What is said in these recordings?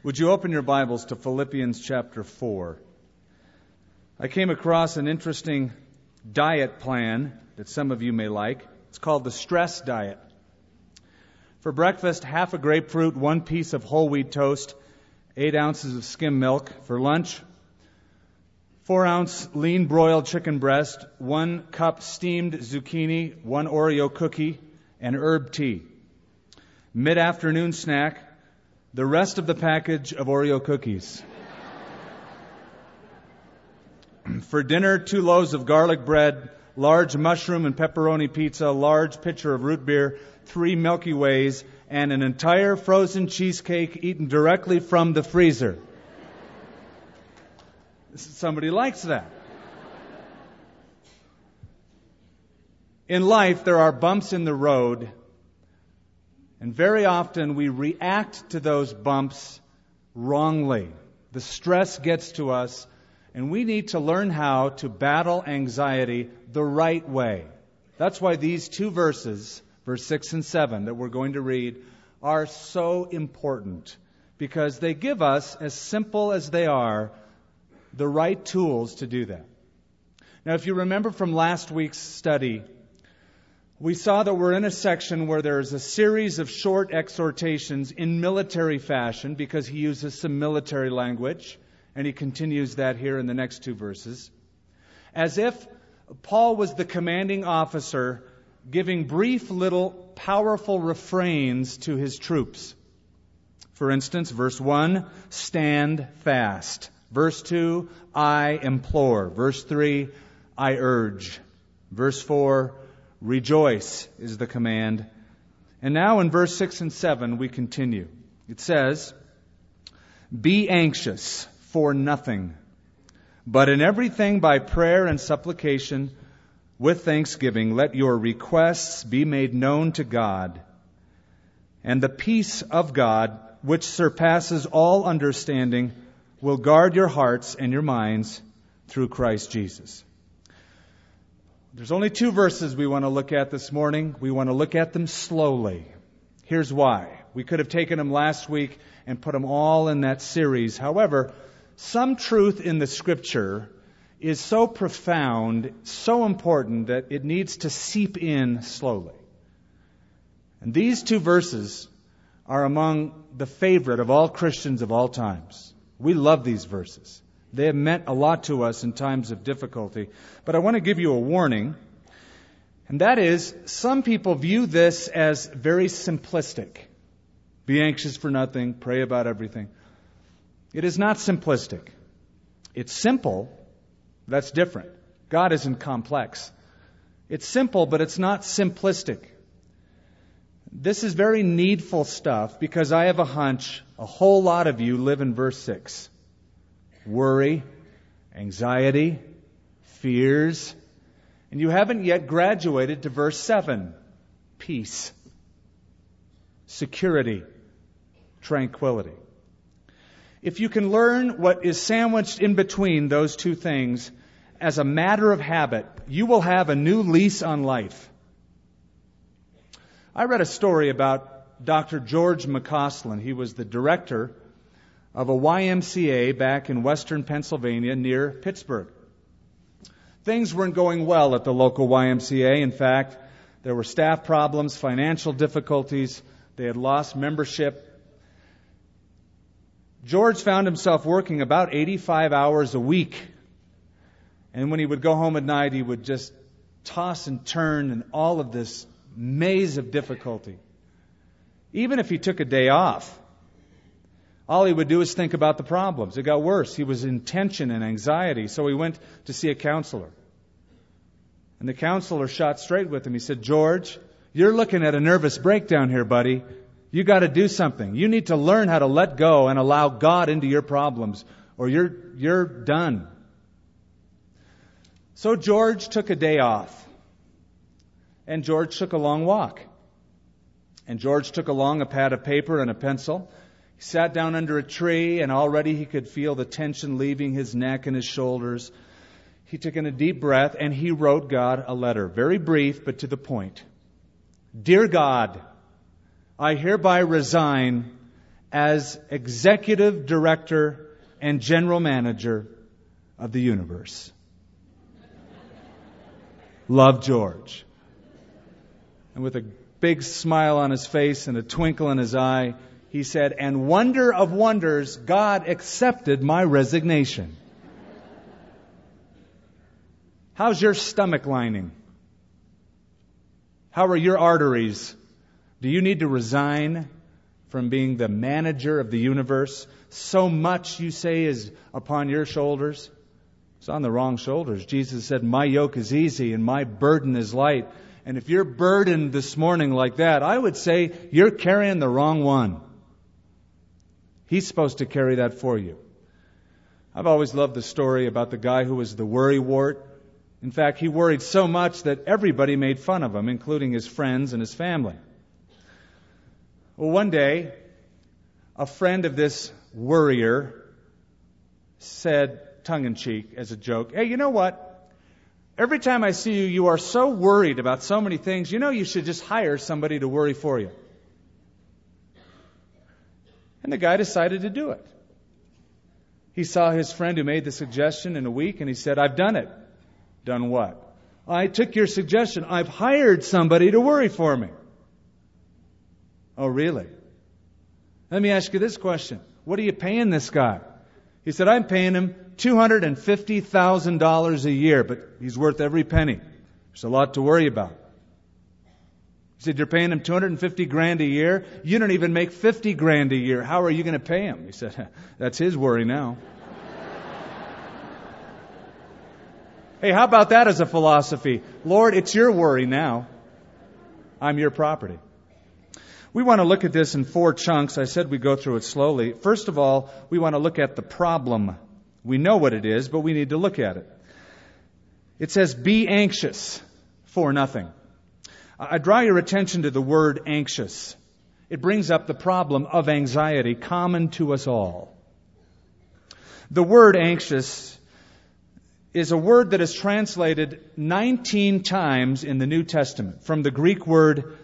Would you open your Bibles to Philippians chapter 4? I came across an interesting diet plan that some of you may like. It's called the stress diet. For breakfast, half a grapefruit, 1 piece of whole wheat toast, 8 ounces of skim milk. For lunch, 4-ounce lean broiled chicken breast, 1 cup steamed zucchini, 1 Oreo cookie, and herb tea. Mid-afternoon snack, the rest of the package of Oreo cookies. For dinner, 2 loaves of garlic bread, large mushroom and pepperoni pizza, large pitcher of root beer, 3 Milky Ways, and an entire frozen cheesecake eaten directly from the freezer. Somebody likes that. In life, there are bumps in the road, and very often we react to those bumps wrongly. The stress gets to us, and we need to learn how to battle anxiety the right way. That's why these 2 verses, verse 6 and 7, that we're going to read, are so important, because they give us, as simple as they are, the right tools to do that. Now, if you remember from last week's study, we saw that we're in a section where there's a series of short exhortations in military fashion, because he uses some military language, and he continues that here in the next 2 verses, as if Paul was the commanding officer giving brief little powerful refrains to his troops. For instance, verse 1, stand fast. Verse 2, I implore. Verse 3, I urge. Verse 4, rejoice is the command. And now in verse 6 and 7 we continue. It says, be anxious for nothing, but in everything by prayer and supplication with thanksgiving let your requests be made known to God. And the peace of God, which surpasses all understanding, will guard your hearts and your minds through Christ Jesus. There's only 2 verses we want to look at this morning. We want to look at them slowly. Here's why. We could have taken them last week and put them all in that series. However, some truth in the Scripture is so profound, so important, that it needs to seep in slowly. And these 2 verses are among the favorite of all Christians of all times. We love these verses. They have meant a lot to us in times of difficulty. But I want to give you a warning, and that is, some people view this as very simplistic. Be anxious for nothing, pray about everything. It is not simplistic. It's simple. That's different. God isn't complex. It's simple, but it's not simplistic. This is very needful stuff, because I have a hunch a whole lot of you live in verse 6. Worry, anxiety, fears, and you haven't yet graduated to verse 7. Peace, security, tranquility. If you can learn what is sandwiched in between those 2 things as a matter of habit, you will have a new lease on life. I read a story about Dr. George McCausland. He was the director of a YMCA back in western Pennsylvania near Pittsburgh. Things weren't going well at the local YMCA. In fact, there were staff problems, financial difficulties. They had lost membership. George found himself working about 85 hours a week. And when he would go home at night, he would just toss and turn in all of this maze of difficulty. Even if he took a day off, all he would do is think about the problems. It got worse. He was in tension and anxiety, so he went to see a counselor. And the counselor shot straight with him. He said, George, you're looking at a nervous breakdown here, buddy. You got to do something. You need to learn how to let go and allow God into your problems, or you're done. So George took a day off. And George took a long walk. And George took along a pad of paper and a pencil. He sat down under a tree, and already he could feel the tension leaving his neck and his shoulders. He took in a deep breath, and he wrote God a letter. Very brief, but to the point. Dear God, I hereby resign as executive director and general manager of the universe. Love, George. And with a big smile on his face and a twinkle in his eye, he said, and wonder of wonders, God accepted my resignation. How's your stomach lining? How are your arteries? Do you need to resign from being the manager of the universe? So much, you say, is upon your shoulders. It's on the wrong shoulders. Jesus said, my yoke is easy and my burden is light. And if you're burdened this morning like that, I would say you're carrying the wrong one. He's supposed to carry that for you. I've always loved the story about the guy who was the worrywart. In fact, he worried so much that everybody made fun of him, including his friends and his family. Well, one day, a friend of this worrier said, tongue-in-cheek, as a joke, hey, you know what? Every time I see you, you are so worried about so many things. You know you should just hire somebody to worry for you. And the guy decided to do it. He saw his friend who made the suggestion in a week, and he said, I've done it. Done what? I took your suggestion. I've hired somebody to worry for me. Oh, really? Let me ask you this question. What are you paying this guy? He said, I'm paying him $250,000 a year, but he's worth every penny. There's a lot to worry about. He said, you're paying him $250,000 a year? You don't even make $50,000 a year. How are you going to pay him? He said, that's his worry now. Hey, how about that as a philosophy? Lord, it's your worry now. I'm your property. We want to look at this in 4 chunks. I said we go through it slowly. First of all, we want to look at the problem. We know what it is, but we need to look at it. It says, be anxious for nothing. I draw your attention to the word anxious. It brings up the problem of anxiety common to us all. The word anxious is a word that is translated 19 times in the New Testament from the Greek word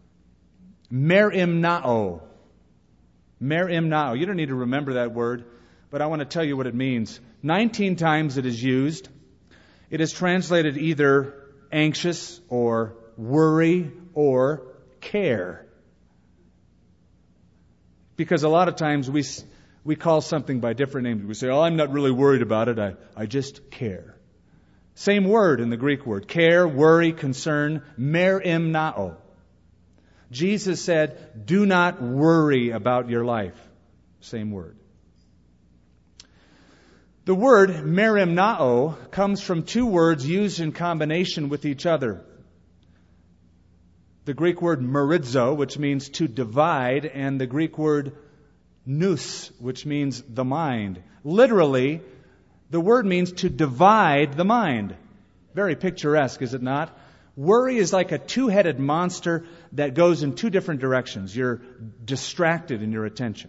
merimnao. Merimnao. You don't need to remember that word, but I want to tell you what it means. 19 times it is used. It is translated either anxious or worry or care. Because a lot of times we call something by different names. We say, oh, I'm not really worried about it. I just care. Same word in the Greek word. Care, worry, concern, merimnao. Jesus said, do not worry about your life. Same word. The word merimnao comes from 2 words used in combination with each other. The Greek word merizo, which means to divide, and the Greek word nous, which means the mind. Literally, the word means to divide the mind. Very picturesque, is it not? Worry is like a 2-headed monster that goes in 2 different directions. You're distracted in your attention.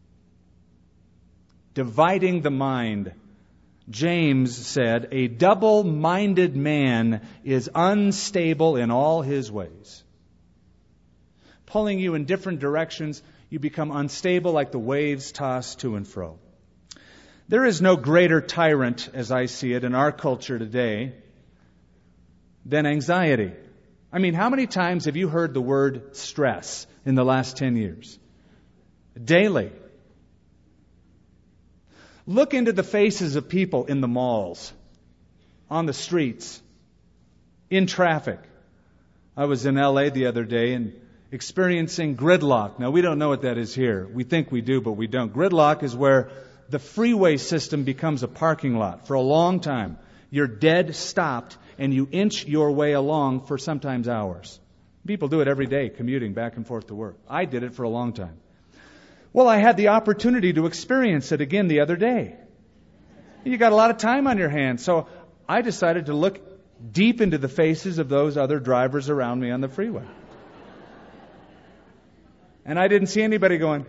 Dividing the mind. James said, a double-minded man is unstable in all his ways. Pulling you in different directions, you become unstable like the waves tossed to and fro. There is no greater tyrant, as I see it, in our culture today than anxiety. I mean, how many times have you heard the word stress in the last 10 years? Daily. Look into the faces of people in the malls, on the streets, in traffic. I was in LA the other day and experiencing gridlock. Now, we don't know what that is here. We think we do, but we don't. Gridlock is where the freeway system becomes a parking lot for a long time. You're dead stopped, and you inch your way along for sometimes hours. People do it every day, commuting back and forth to work. I did it for a long time. Well, I had the opportunity to experience it again the other day. You got a lot of time on your hands, so I decided to look deep into the faces of those other drivers around me on the freeway. And I didn't see anybody going.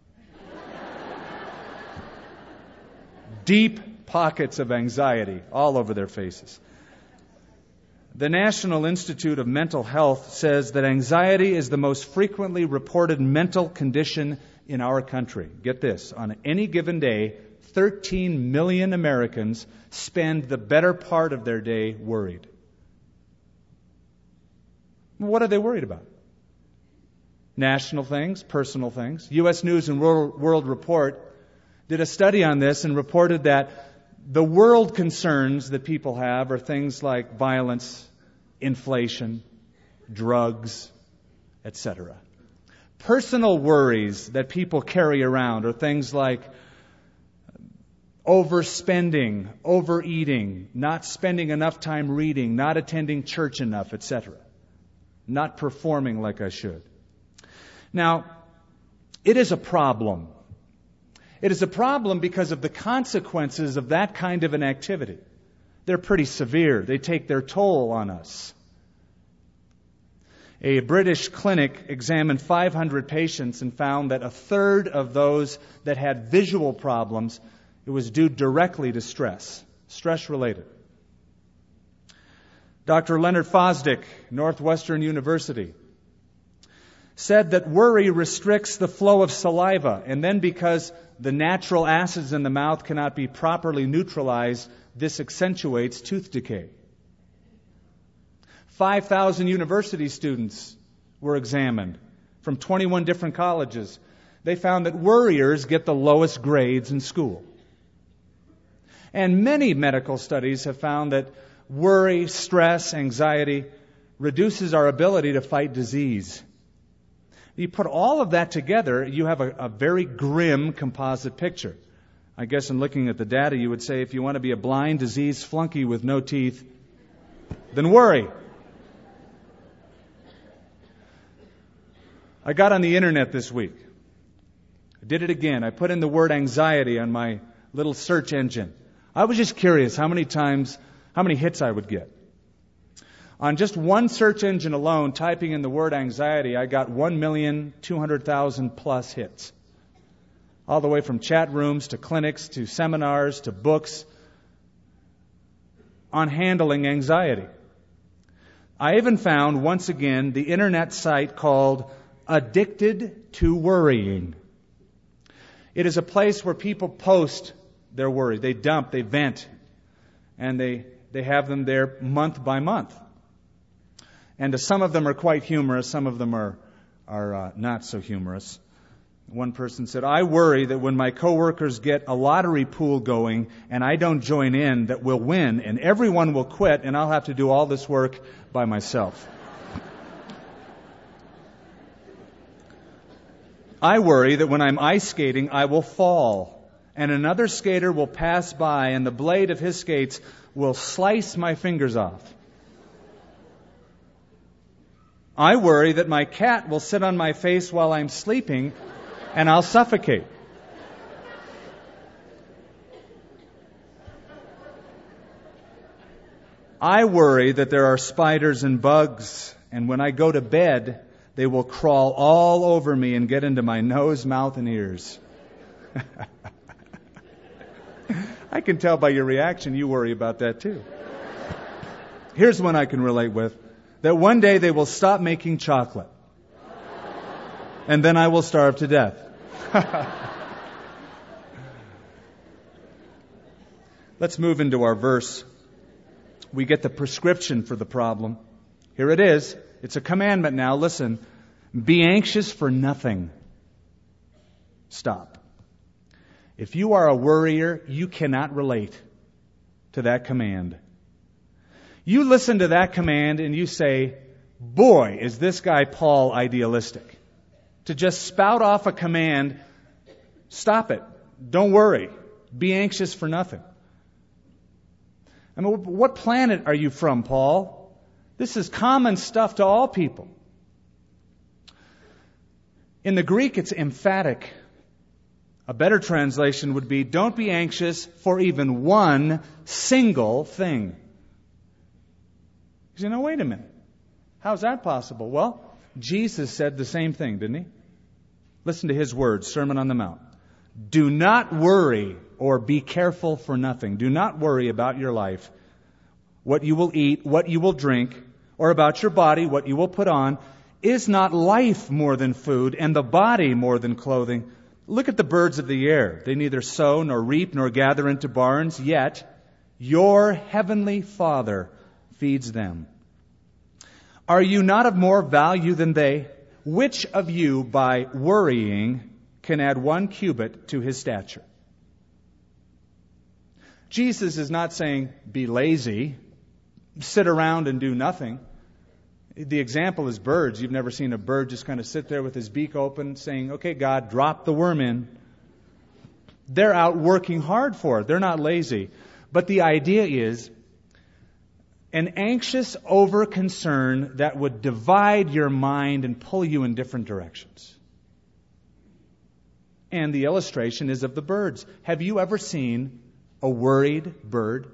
Deep pockets of anxiety all over their faces. The National Institute of Mental Health says that anxiety is the most frequently reported mental condition in our country. Get this, on any given day, 13 million Americans spend the better part of their day worried. What are they worried about? National things, personal things. U.S. News and World Report did a study on this and reported that the world concerns that people have are things like violence, inflation, drugs, etc. Personal worries that people carry around are things like overspending, overeating, not spending enough time reading, not attending church enough, etc. Not performing like I should. Now, it is a problem. It is a problem because of the consequences of that kind of an activity. They're pretty severe. They take their toll on us. A British clinic examined 500 patients and found that a third of those that had visual problems, it was due directly to stress-related. Dr. Leonard Fosdick, Northwestern University, said that worry restricts the flow of saliva, and then because the natural acids in the mouth cannot be properly neutralized, this accentuates tooth decay. 5,000 university students were examined from 21 different colleges. They found that worriers get the lowest grades in school. And many medical studies have found that worry, stress, anxiety reduces our ability to fight disease. You put all of that together, you have a very grim composite picture. I guess in looking at the data, you would say if you want to be a blind, diseased flunky with no teeth, then worry. I got on the internet this week. I did it again. I put in the word anxiety on my little search engine. I was just curious how many hits I would get. On just one search engine alone, typing in the word anxiety, I got 1,200,000 plus hits. All the way from chat rooms to clinics to seminars to books on handling anxiety. I even found, once again, the internet site called Addicted to Worrying. It is a place where people post their worries. They dump, they vent, and they have them there month by month. And some of them are quite humorous, some of them are not so humorous. One person said, I worry that when my coworkers get a lottery pool going and I don't join in, that we'll win and everyone will quit and I'll have to do all this work by myself. I worry that when I'm ice skating, I will fall and another skater will pass by and the blade of his skates will slice my fingers off. I worry that my cat will sit on my face while I'm sleeping and I'll suffocate. I worry that there are spiders and bugs, and when I go to bed, they will crawl all over me and get into my nose, mouth, and ears. I can tell by your reaction you worry about that too. Here's one I can relate with. That one day they will stop making chocolate. And then I will starve to death. Let's move into our verse. We get the prescription for the problem. Here it is. It's a commandment now. Listen. Be anxious for nothing. Stop. If you are a worrier, you cannot relate to that command. You listen to that command and you say, boy, is this guy Paul idealistic. To just spout off a command, stop it. Don't worry. Be anxious for nothing. I mean, what planet are you from, Paul? This is common stuff to all people. In the Greek, it's emphatic. A better translation would be, don't be anxious for even one single thing. You know, wait a minute. How's that possible? Well, Jesus said the same thing, didn't he? Listen to his words, Sermon on the Mount. Do not worry or be careful for nothing. Do not worry about your life, what you will eat, what you will drink, or about your body, what you will put on. Is not life more than food, and the body more than clothing? Look at the birds of the air. They neither sow nor reap nor gather into barns, yet your heavenly Father feeds them. Are you not of more value than they? Which of you, by worrying, can add 1 cubit to his stature? Jesus is not saying, be lazy, sit around and do nothing. The example is birds. You've never seen a bird just kind of sit there with his beak open saying, okay, God, drop the worm in. They're out working hard for it. They're not lazy. But the idea is an anxious over-concern that would divide your mind and pull you in different directions. And the illustration is of the birds. Have you ever seen a worried bird?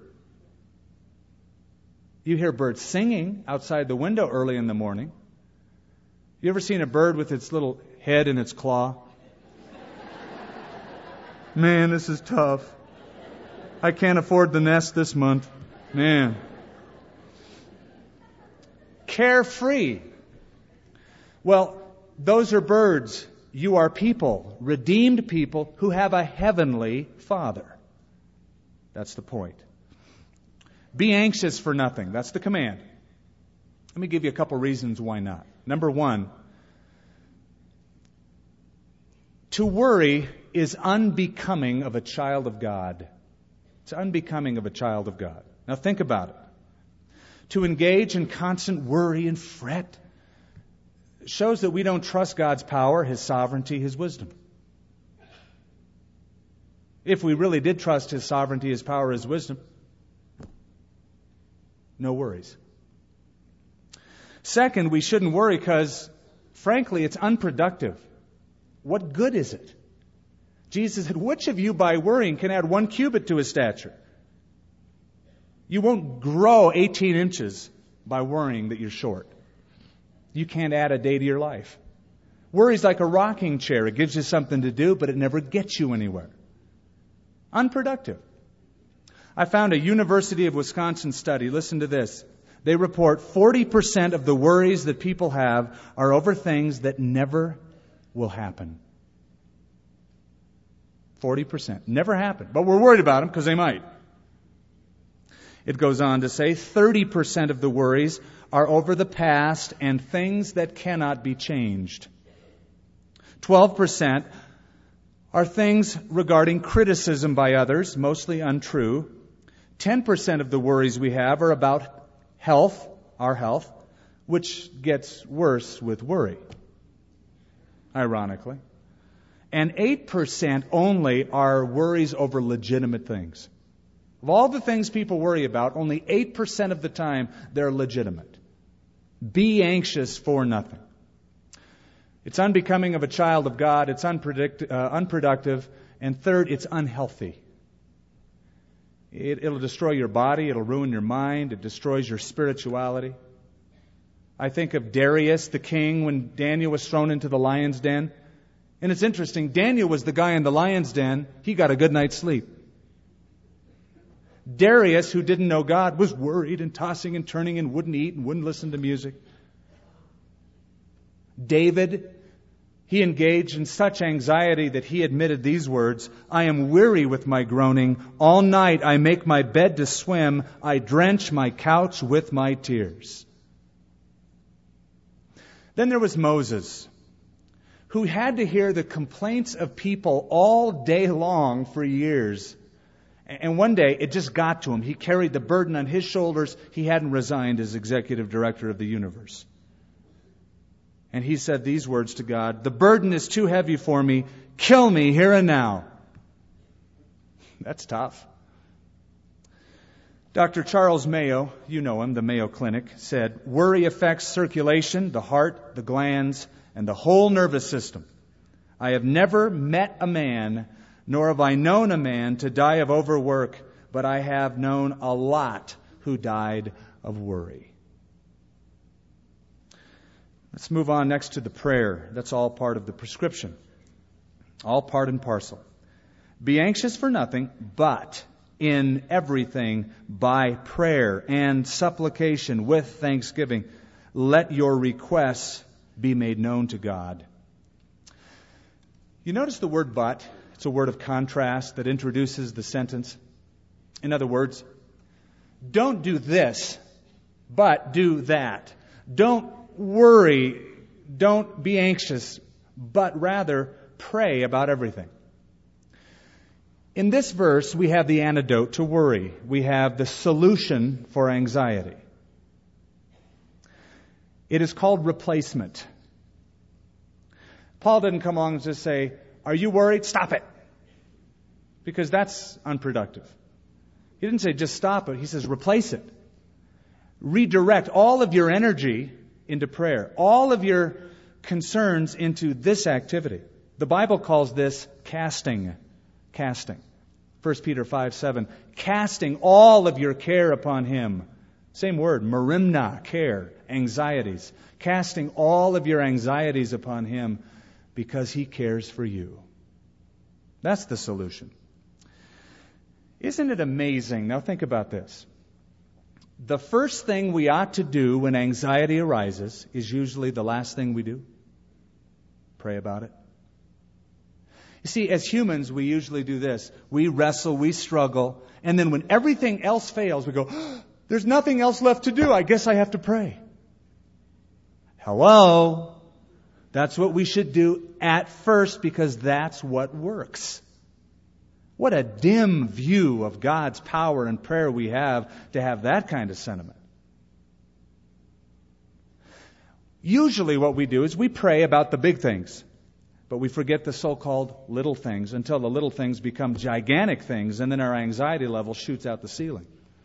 You hear birds singing outside the window early in the morning. You ever seen a bird with its little head in its claw? Man, this is tough. I can't afford the nest this month. Man. Carefree. Well, those are birds. You are people, redeemed people who have a heavenly Father. That's the point. Be anxious for nothing. That's the command. Let me give you a couple reasons why not. Number 1, to worry is unbecoming of a child of God. It's unbecoming of a child of God. Now think about it. To engage in constant worry and fret shows that we don't trust God's power, His sovereignty, His wisdom. If we really did trust His sovereignty, His power, His wisdom, no worries. Second, we shouldn't worry because, frankly, it's unproductive. What good is it? Jesus said, which of you by worrying can add 1 cubit to his stature? You won't grow 18 inches by worrying that you're short. You can't add a day to your life. Worry's like a rocking chair. It gives you something to do, but it never gets you anywhere. Unproductive. I found a University of Wisconsin study. Listen to this. They report 40% of the worries that people have are over things that never will happen. 40%. Never happen. But we're worried about them because they might. It goes on to say 30% of the worries are over the past and things that cannot be changed. 12% are things regarding criticism by others, mostly untrue. 10% of the worries we have are about health, our health, which gets worse with worry, ironically. And 8% only are worries over legitimate things. Of all the things people worry about, only 8% of the time they're legitimate. Be anxious for nothing. It's unbecoming of a child of God. It's unproductive. And third, it's unhealthy. It'll destroy your body. It'll ruin your mind. It destroys your spirituality. I think of Darius, the king, when Daniel was thrown into the lion's den. And it's interesting, Daniel was the guy in the lion's den. He got a good night's sleep. Darius, who didn't know God, was worried and tossing and turning and wouldn't eat and wouldn't listen to music. David, he engaged in such anxiety that he admitted these words, I am weary with my groaning. All night I make my bed to swim. I drench my couch with my tears. Then there was Moses, who had to hear the complaints of people all day long for years. And one day, it just got to him. He carried the burden on his shoulders. He hadn't resigned as executive director of the universe. And he said these words to God, the burden is too heavy for me. Kill me here and now. That's tough. Dr. Charles Mayo, you know him, the Mayo Clinic, said, worry affects circulation, the heart, the glands, and the whole nervous system. I have never met a man, nor have I known a man to die of overwork, but I have known a lot who died of worry. Let's move on next to the prayer. That's all part of the prescription. All part and parcel. Be anxious for nothing, but in everything by prayer and supplication with thanksgiving, let your requests be made known to God. You notice the word but? It's a word of contrast that introduces the sentence. In other words, don't do this, but do that. Don't worry, don't be anxious, but rather pray about everything. In this verse, we have the antidote to worry. We have the solution for anxiety. It is called replacement. Paul didn't come along and just say, are you worried? Stop it. Because that's unproductive. He didn't say just stop it. He says replace it. Redirect all of your energy into prayer. All of your concerns into this activity. The Bible calls this casting. Casting. 1 Peter 5:7. Casting all of your care upon Him. Same word, merimna, care, anxieties. Casting all of your anxieties upon Him because He cares for you. That's the solution. Isn't it amazing? Now think about this. The first thing we ought to do when anxiety arises is usually the last thing we do. Pray about it. You see, as humans, we usually do this. We wrestle, we struggle, and then when everything else fails, we go, there's nothing else left to do. I guess I have to pray. Hello? That's what we should do at first because that's what works. What a dim view of God's power and prayer we have to have that kind of sentiment. Usually what we do is we pray about the big things, but we forget the so-called little things until the little things become gigantic things, and then our anxiety level shoots out the ceiling.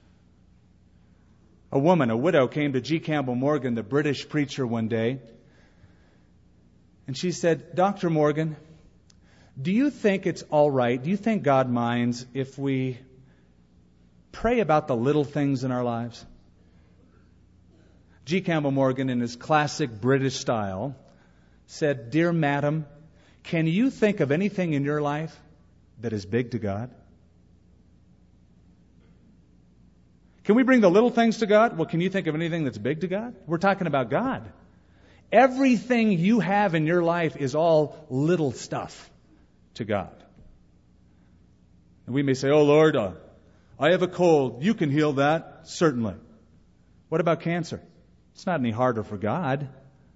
A widow, came to G. Campbell Morgan, the British preacher, one day, and she said, Dr. Morgan, do you think it's all right? Do you think God minds if we pray about the little things in our lives? G. Campbell Morgan, in his classic British style, said, Dear madam, can you think of anything in your life that is big to God? Can we bring the little things to God? Well, can you think of anything that's big to God? We're talking about God. Everything you have in your life is all little stuff to God. And we may say, oh Lord, I have a cold. You can heal that. Certainly. What about cancer? It's not any harder for God.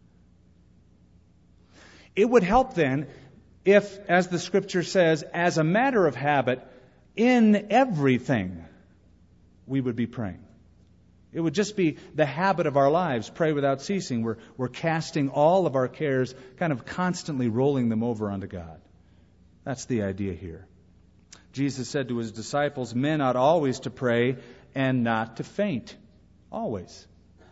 It would help then if, as the Scripture says, as a matter of habit, in everything, we would be praying. It would just be the habit of our lives, pray without ceasing. We're casting all of our cares, kind of constantly rolling them over onto God. That's the idea here. Jesus said to His disciples, men ought always to pray and not to faint. Always.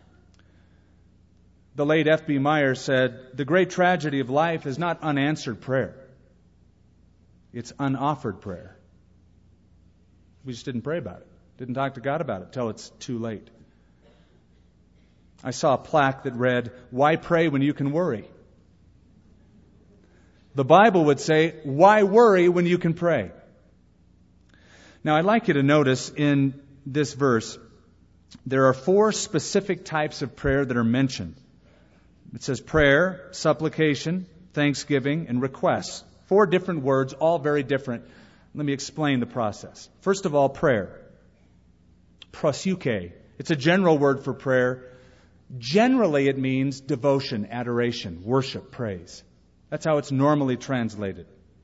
The late F.B. Meyer said, the great tragedy of life is not unanswered prayer. It's unoffered prayer. We just didn't pray about it. Didn't talk to God about it till it's too late. I saw a plaque that read, why pray when you can worry? The Bible would say, why worry when you can pray? Now, I'd like you to notice in this verse, there are 4 specific types of prayer that are mentioned. It says prayer, supplication, thanksgiving, and requests. 4 different words, all very different. Let me explain the process. First of all, prayer. Proseuche. It's a general word for prayer. Generally, it means devotion, adoration, worship, praise. That's how it's normally translated.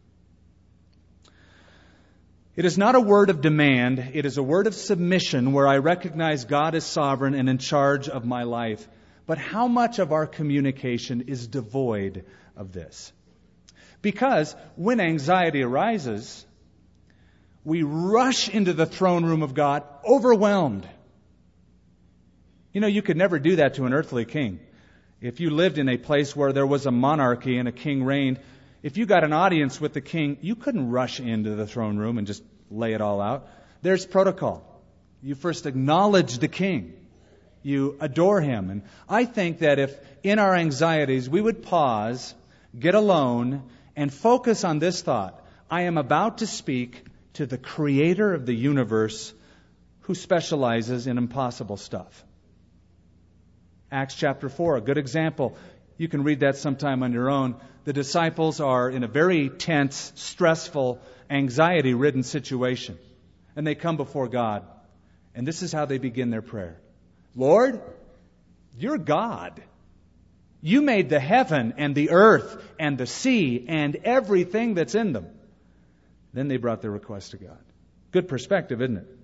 It is not a word of demand. It is a word of submission where I recognize God is sovereign and in charge of my life. But how much of our communication is devoid of this? Because when anxiety arises, we rush into the throne room of God, overwhelmed. You know, you could never do that to an earthly king. If you lived in a place where there was a monarchy and a king reigned, if you got an audience with the king, you couldn't rush into the throne room and just lay it all out. There's protocol. You first acknowledge the king. You adore him. And I think that if in our anxieties we would pause, get alone, and focus on this thought, I am about to speak to the creator of the universe who specializes in impossible stuff. Acts chapter 4, a good example. You can read that sometime on your own. The disciples are in a very tense, stressful, anxiety-ridden situation. And they come before God. And this is how they begin their prayer. Lord, you're God. You made the heaven and the earth and the sea and everything that's in them. Then they brought their request to God. Good perspective, isn't it?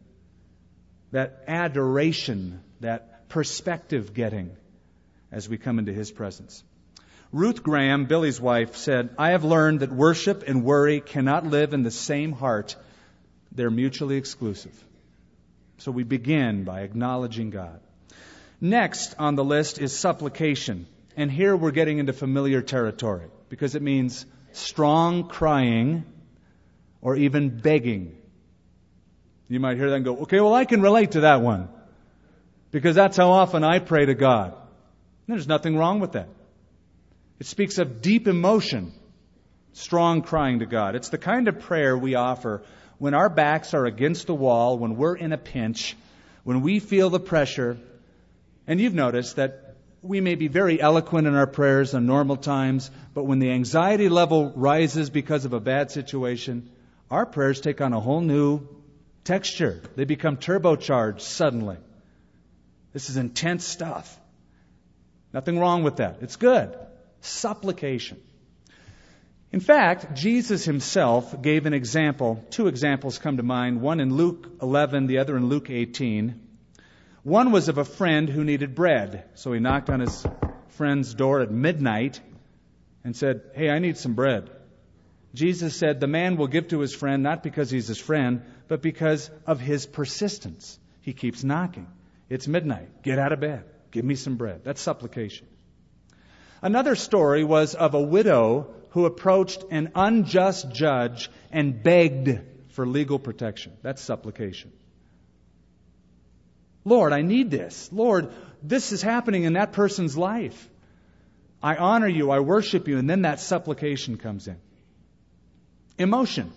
That adoration, that perspective getting as we come into His presence. Ruth Graham, Billy's wife, said, I have learned that worship and worry cannot live in the same heart. They're mutually exclusive. So we begin by acknowledging God. Next on the list is supplication. And here we're getting into familiar territory because it means strong crying or even begging. You might hear that and go, okay, well, I can relate to that one because that's how often I pray to God. And there's nothing wrong with that. It speaks of deep emotion, strong crying to God. It's the kind of prayer we offer when our backs are against the wall, when we're in a pinch, when we feel the pressure. And you've noticed that we may be very eloquent in our prayers on normal times, but when the anxiety level rises because of a bad situation, our prayers take on a whole new texture. They become turbocharged suddenly. This is intense stuff. Nothing wrong with that. It's good. Supplication. In fact, Jesus Himself gave an example. Two examples come to mind. One in Luke 11, the other in Luke 18. One was of a friend who needed bread. So he knocked on his friend's door at midnight and said, hey, I need some bread. Jesus said the man will give to his friend not because he's his friend, but because of his persistence. He keeps knocking. It's midnight. Get out of bed. Give me some bread. That's supplication. Another story was of a widow who approached an unjust judge and begged for legal protection. That's supplication. Lord, I need this. Lord, this is happening in that person's life. I honor you. I worship you. And then that supplication comes in. Emotion.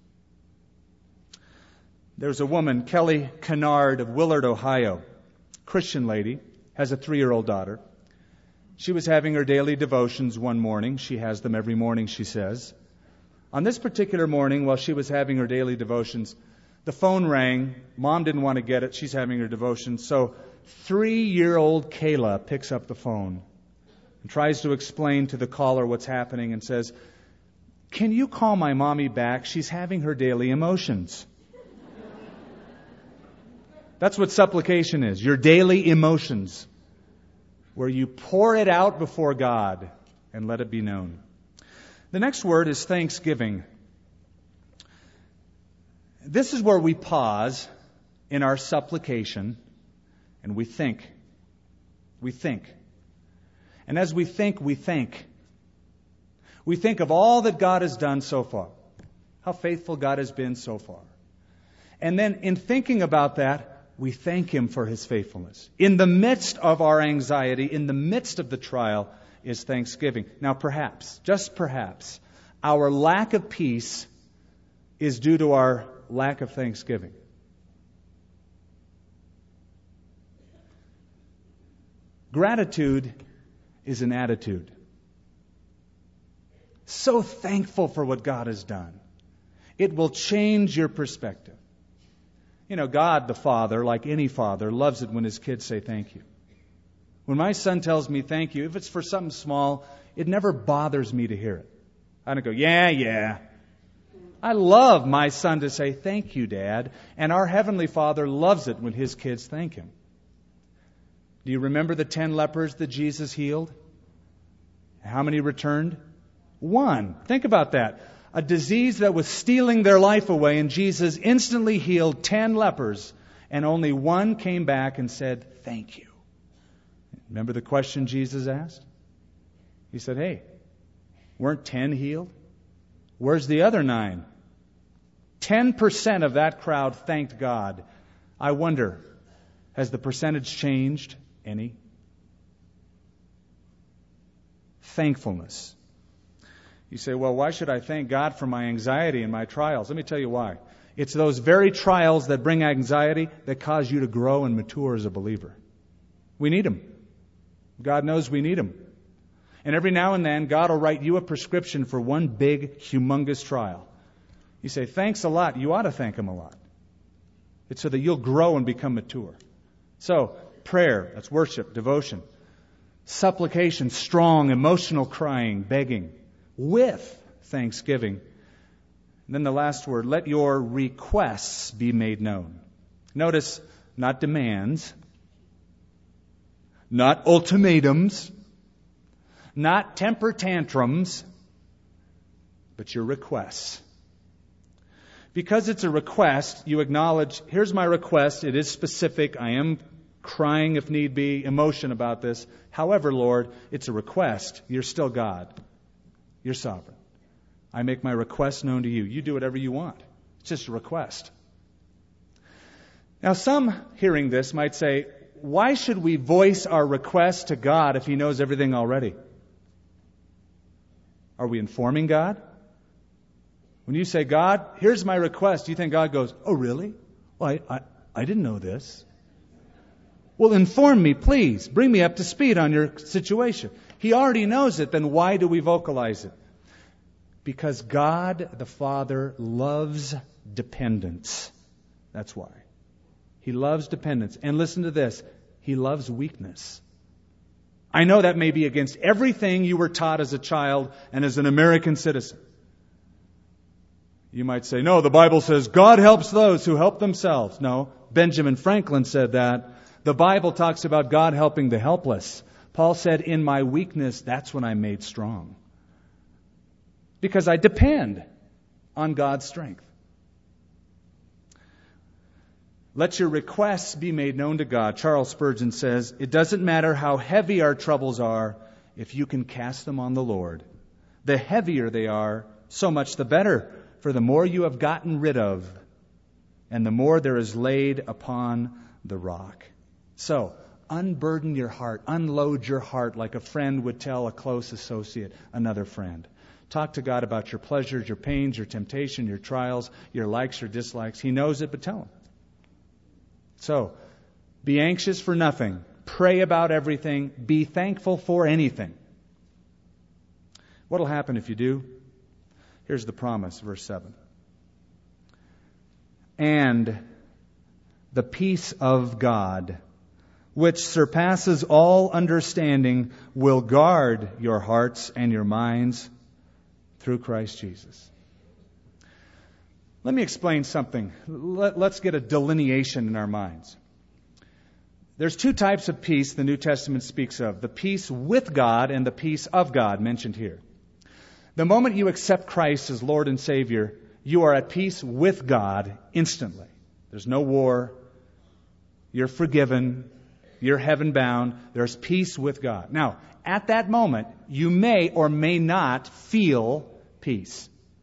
There's a woman, Kelly Kennard of Willard, Ohio, Christian lady, has a 3-year-old daughter. She was having her daily devotions one morning. She has them every morning, she says. On this particular morning, while she was having her daily devotions, the phone rang. Mom didn't want to get it. She's having her devotions. So 3-year-old Kayla picks up the phone and tries to explain to the caller what's happening and says, can you call my mommy back? She's having her daily emotions. That's what supplication is, your daily emotions, where you pour it out before God and let it be known. The next word is thanksgiving. This is where we pause in our supplication and we think. We think. And as we think, we thank. We think of all that God has done so far, how faithful God has been so far. And then in thinking about that, we thank Him for His faithfulness. In the midst of our anxiety, in the midst of the trial, is thanksgiving. Now perhaps, just perhaps, our lack of peace is due to our lack of thanksgiving. Gratitude is an attitude. So thankful for what God has done. It will change your perspective. You know, God the Father, like any father, loves it when His kids say thank you. When my son tells me thank you, if it's for something small, it never bothers me to hear it. I don't go, yeah. I love my son to say thank you, Dad. And our Heavenly Father loves it when His kids thank Him. Do you remember the 10 lepers that Jesus healed? How many returned? 1. Think about that. A disease that was stealing their life away, and Jesus instantly healed 10 lepers, and only 1 came back and said, thank you. Remember the question Jesus asked? He said, hey, weren't 10 healed? Where's the other 9? 10% of that crowd thanked God. I wonder, has the percentage changed any? Thankfulness. You say, well, why should I thank God for my anxiety and my trials? Let me tell you why. It's those very trials that bring anxiety that cause you to grow and mature as a believer. We need them. God knows we need them. And every now and then, God will write you a prescription for one big, humongous trial. You say, thanks a lot. You ought to thank Him a lot. It's so that you'll grow and become mature. So, prayer, that's worship, devotion. Supplication, strong, emotional crying, begging, with thanksgiving. And then the last word, let your requests be made known. Notice, not demands, not ultimatums, not temper tantrums, but your requests. Because it's a request, you acknowledge, here's my request, it is specific, I am crying if need be, emotion about this. However, Lord, it's a request. You're still God. You're sovereign. I make my request known to you. You do whatever you want. It's just a request. Now, some hearing this might say, why should we voice our request to God if He knows everything already? Are we informing God? When you say, God, here's my request, do you think God goes, oh, really? Well, I didn't know this. Well, inform me, please. Bring me up to speed on your situation. He already knows it, then why do we vocalize it? Because God, the Father, loves dependence. That's why. He loves dependence. And listen to this. He loves weakness. I know that may be against everything you were taught as a child and as an American citizen. You might say, no, the Bible says God helps those who help themselves. No, Benjamin Franklin said that. The Bible talks about God helping the helpless. Paul said, in my weakness, that's when I'm made strong. Because I depend on God's strength. Let your requests be made known to God. Charles Spurgeon says, it doesn't matter how heavy our troubles are if you can cast them on the Lord. The heavier they are, so much the better. For the more you have gotten rid of, and the more there is laid upon the rock. So, unburden your heart, unload your heart like a friend would tell a close associate, another friend. Talk to God about your pleasures, your pains, your temptation, your trials, your likes, your dislikes. He knows it, but tell Him. So, be anxious for nothing. Pray about everything. Be thankful for anything. What will happen if you do? Here's the promise, verse 7. And the peace of God, which surpasses all understanding, will guard your hearts and your minds through Christ Jesus. Let me explain something. Let's get a delineation in our minds. There's two types of peace the New Testament speaks of. The peace with God and the peace of God mentioned here. The moment you accept Christ as Lord and Savior, you are at peace with God instantly. There's no war. You're forgiven. You're heaven bound. There's peace with God. Now, at that moment, you may or may not feel peace.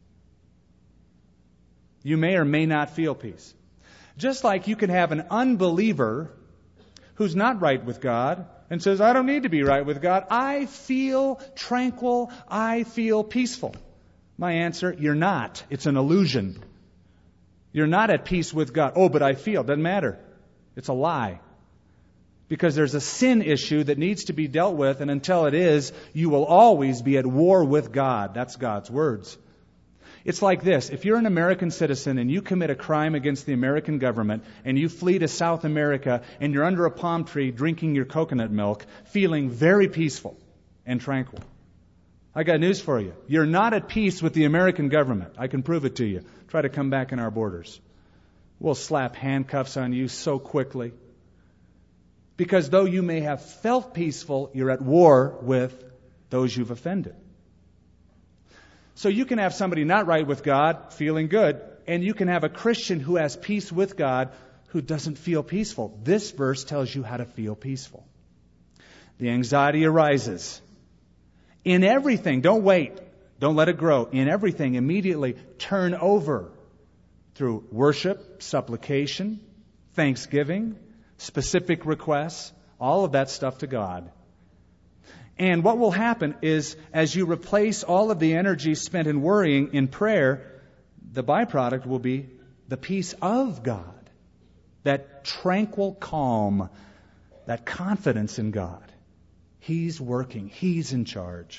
You may or may not feel peace. Just like you can have an unbeliever who's not right with God and says, I don't need to be right with God. I feel tranquil. I feel peaceful. My answer, you're not. It's an illusion. You're not at peace with God. Oh, but I feel. Doesn't matter. It's a lie. Because there's a sin issue that needs to be dealt with, and until it is, you will always be at war with God. That's God's words. It's like this. If you're an American citizen and you commit a crime against the American government and you flee to South America and you're under a palm tree drinking your coconut milk, feeling very peaceful and tranquil, I got news for you. You're not at peace with the American government. I can prove it to you. Try to come back in our borders. We'll slap handcuffs on you so quickly. Because though you may have felt peaceful, you're at war with those you've offended. So you can have somebody not right with God, feeling good, and you can have a Christian who has peace with God who doesn't feel peaceful. This verse tells you how to feel peaceful. The anxiety arises. In everything, don't wait. Don't let it grow. In everything, immediately turn over through worship, supplication, thanksgiving, specific requests, all of that stuff to God. And what will happen is, as you replace all of the energy spent in worrying in prayer, the byproduct will be the peace of God. That tranquil calm, that confidence in God. He's working. He's in charge.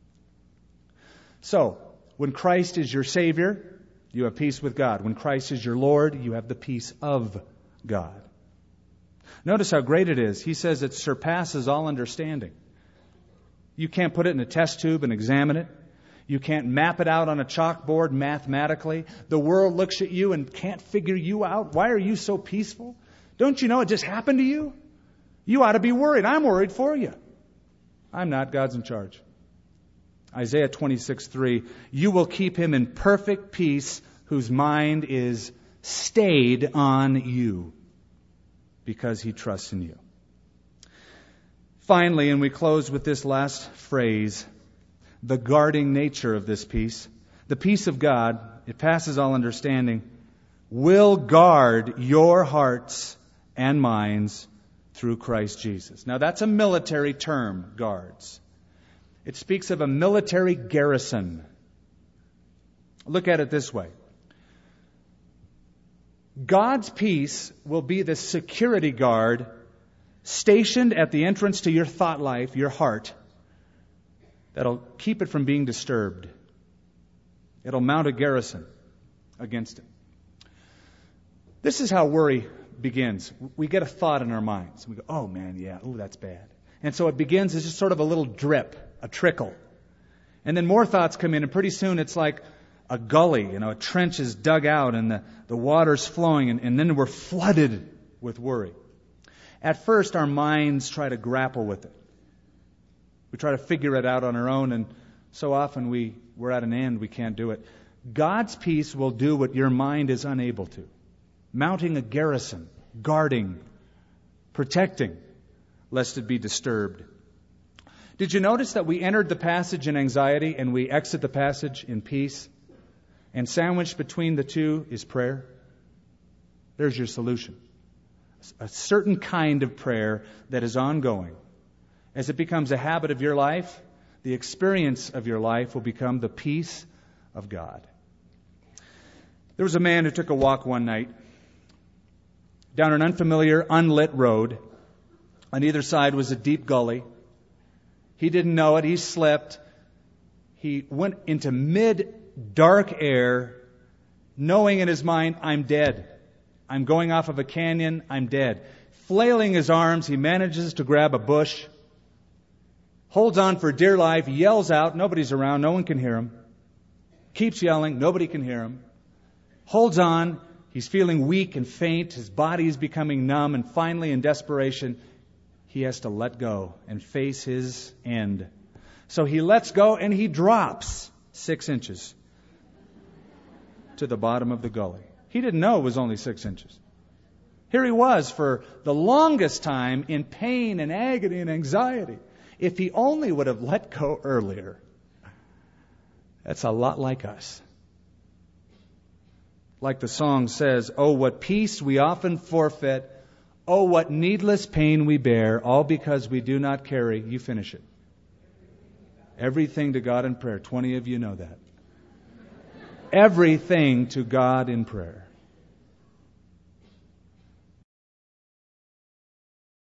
So, when Christ is your Savior, you have peace with God. When Christ is your Lord, you have the peace of God. Notice how great it is. He says it surpasses all understanding. You can't put it in a test tube and examine it. You can't map it out on a chalkboard mathematically. The world looks at you and can't figure you out. Why are you so peaceful? Don't you know it just happened to you? You ought to be worried. I'm worried for you. I'm not. God's in charge. Isaiah 26:3, you will keep him in perfect peace whose mind is stayed on you because he trusts in you. Finally, and we close with this last phrase, the guarding nature of this peace. The peace of God, it passes all understanding, will guard your hearts and minds through Christ Jesus. Now that's a military term, guards. It speaks of a military garrison. Look at it this way. God's peace will be the security guard stationed at the entrance to your thought life, your heart, that'll keep it from being disturbed. It'll mount a garrison against it. This is how worry begins. We get a thought in our minds. We go, oh man, yeah, oh, that's bad. And so it begins as just sort of a little drip, a trickle. And then more thoughts come in, and pretty soon it's like a gully, a trench is dug out and the water's flowing, and then we're flooded with worry. At first, our minds try to grapple with it. We try to figure it out on our own, and so often we're at an end, we can't do it. God's peace will do what your mind is unable to. Mounting a garrison, guarding, protecting, lest it be disturbed. Did you notice that we entered the passage in anxiety and we exit the passage in peace? And sandwiched between the two is prayer. There's your solution. A certain kind of prayer that is ongoing. As it becomes a habit of your life, the experience of your life will become the peace of God. There was a man who took a walk one night down an unfamiliar, unlit road. On either side was a deep gully. He didn't know it. He slipped. He went into mid-dark air, knowing in his mind, I'm dead. I'm going off of a canyon. I'm dead. Flailing his arms, he manages to grab a bush, holds on for dear life, yells out. Nobody's around. No one can hear him. Keeps yelling. Nobody can hear him. Holds on. He's feeling weak and faint. His body is becoming numb. And finally, in desperation, he has to let go and face his end. So he lets go and he drops 6 inches to the bottom of the gully. He didn't know it was only 6 inches. Here he was for the longest time in pain and agony and anxiety. If he only would have let go earlier. That's a lot like us. Like the song says, oh, what peace we often forfeit. Oh, what needless pain we bear, all because we do not carry. You finish it. Everything to God in prayer. 20 of you know that. Everything to God in prayer.